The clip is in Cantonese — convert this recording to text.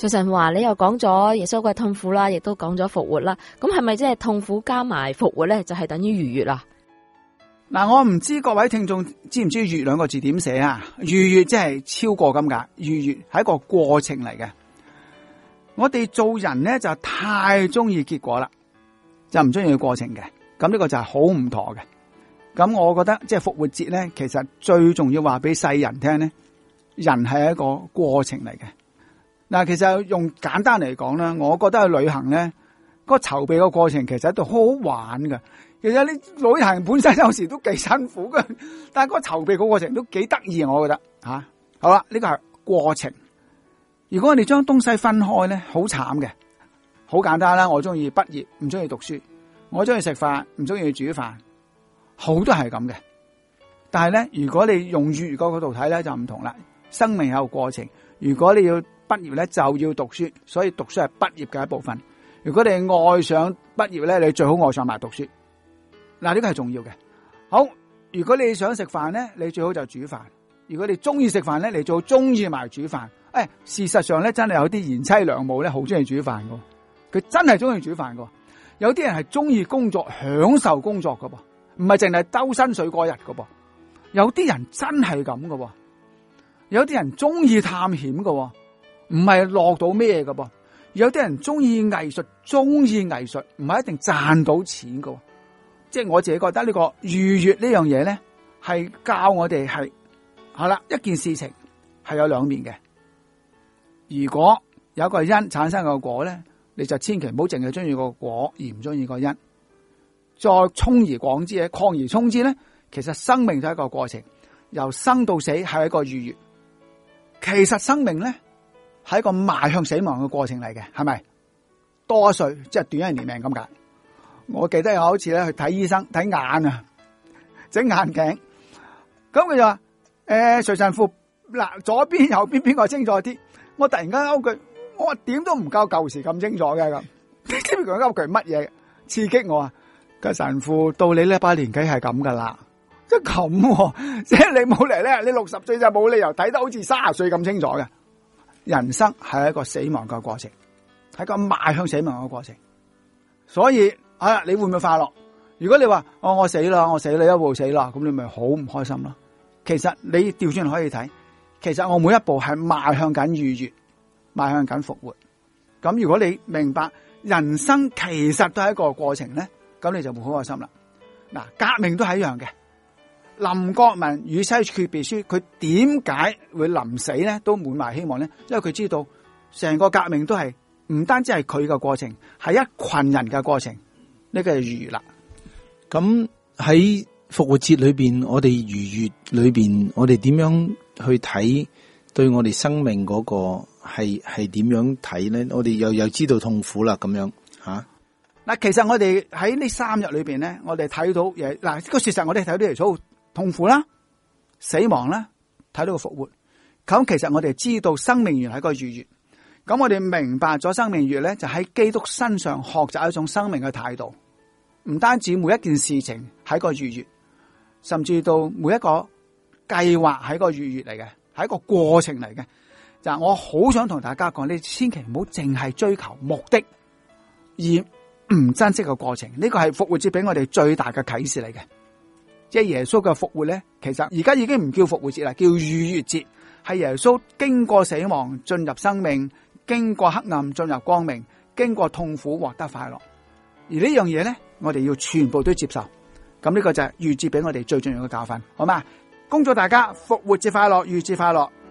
徐神父話你又講咗耶穌嘅痛苦啦，亦都講咗復活啦，咁係咪即係痛苦加埋復活咧，就係等於逾越啦？ 嗱，我唔知各位聽眾知唔知逾兩個字點寫啊？逾越即係超過咁解，逾越係一個過程嚟嘅。我哋做人咧就太中意結果啦，就唔中意過程嘅。咁呢個就係好唔妥嘅。咁我覺得即係復活節咧，其實最重要話俾世人聽咧，人係一個過程嚟嘅。嗱，其實用簡單嚟講咧，我覺得去旅行咧，個籌備個過程其實喺度好好玩噶。其實你旅行本身有時都幾辛苦噶，但係個籌備個過程都幾得意，我覺得吓。好啦，呢個係過程。如果我哋將東西分開咧，好慘嘅。好簡單啦，我中意畢業，唔中意讀書；我中意食飯，唔中意煮飯。好多係咁嘅。但係咧，如果你用粵語嗰個角度睇咧，就唔同啦。生命有個過程。如果你要畢業咧，就要讀書，所以讀書係畢業嘅一部分。如果你愛上畢業咧，你最好愛上埋讀書。嗱，呢個係重要嘅。好，如果你想食飯咧，你最好就煮飯。如果你中意食飯咧，你最好中意埋煮飯。事實上咧，真係有啲賢妻良母咧，好中意煮飯噶。佢真係中意煮飯噶。有啲人係中意工作，享受工作噶噃，唔係淨係兜薪水過日噶噃。有啲人真係咁噶。有啲人中意探險噶，唔係落到咩噶噃。有啲人中意藝術，唔係一定賺到錢噶。即係我自己覺得呢個逾越呢樣嘢咧，係教我哋係好啦，一件事情係有兩面嘅。如果有個因產生個果咧，你就千祈唔好淨係中意個果而唔中意個因。再充而廣之咧，擴而充之咧，其實生命就係一個過程，由生到死係一個逾越。其實生命咧係一個邁向死亡嘅過程嚟嘅，係咪？多一歲即係短一年命咁解。我記得有一次咧去睇醫生睇眼啊，整眼鏡，咁佢就話：徐神父，嗱，左邊右邊邊個清楚啲？我突然間勾句，我話點都唔夠舊時咁清楚嘅咁。你知唔知佢勾句乜嘢刺激我啊？個神父到你呢把年紀係咁噶啦，即係咁，即係你冇嚟咧，你60歲就冇理由睇得好似30歲咁清楚嘅。人生係一個死亡嘅過程，係個邁向死亡嘅過程，所以。你會唔會快樂？如果你話我死啦，一步死啦，咁你咪好唔開心咯。其實你調轉可以睇，其實我每一步係邁向緊逾越，邁向緊復活。咁如果你明白人生其實都係一個過程咧，咁你就會好開心啦。嗱，革命都係一樣嘅。林國民與西決別書，佢點解會臨死咧都滿懷希望咧？因為佢知道成個革命都係唔單止係佢嘅過程，係一群人嘅過程。呢個係逾越啦。 咁喺復活節裏邊，我哋逾越裏邊，我哋點樣去睇對我哋生命嗰個係點樣睇咧？我哋又知道痛苦啦，咁樣吓。 嗱，其實我哋喺呢3日裏邊咧，我哋睇到嘢。嗱，個事實我哋睇到耶穌痛苦啦、死亡啦，睇到個復活。咁其實我哋知道生命原來係個逾越。咁我哋明白咗生命逾越咧，就喺基督身上學習一種生命嘅態度。唔單止每一件事情係個逾越，甚至到每一個計劃係個逾越嚟嘅，係一個過程嚟嘅。就係我好想同大家講，你千祈唔好淨係追求目的，而唔珍惜個過程。呢個係復活節俾我哋最大嘅啟示嚟嘅。即係耶穌嘅復活咧，其實而家已經唔叫復活節啦，叫逾越節。係耶穌經過死亡進入生命，經過黑暗進入光明，經過痛苦獲得快樂。而呢樣嘢咧，我哋要全部都接受。咁呢個就係逾節俾我哋最重要嘅教訓，好嘛？恭祝大家復活節快樂，逾節快樂。